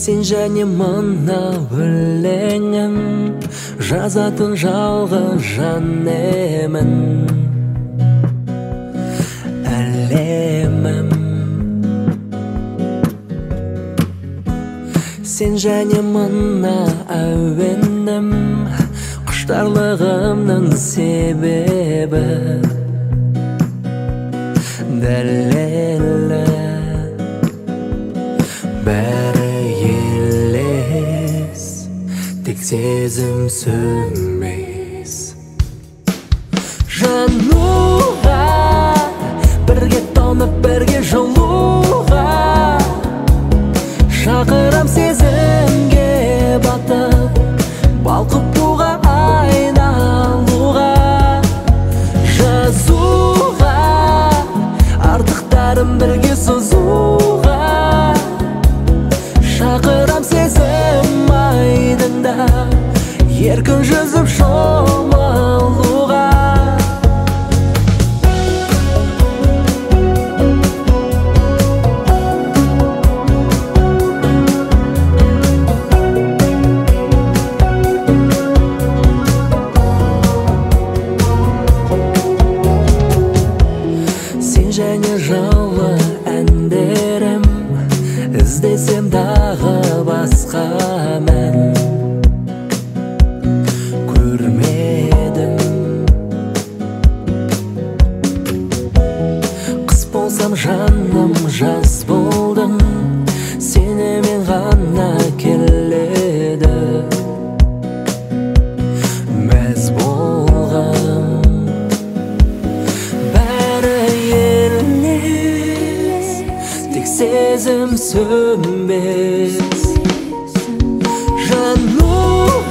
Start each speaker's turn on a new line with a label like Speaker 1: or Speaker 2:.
Speaker 1: Сен және мына өлеңім, жазатын жалғыз жан емін. Әлемім сен және мына әуенім, құштарлығымның себебі. Дәлелі бәрі елес, тек сезім сөнбес. Жануға бірге тоңып бірге жылуға, шақырам сезімге батып, балқып буға айналуға. Жазуға артықтарым бірге созуға, шақырам сезім айдында еркін жүзіп шомылуға. Сен және жылы әндерім, іздесем дағы басқа мән көрмедім. Қыс болсам жаным жаз болдың, сенімен ғана келеді. Мәз болғам бәрі елес, тек сезім сөнбес. Жануға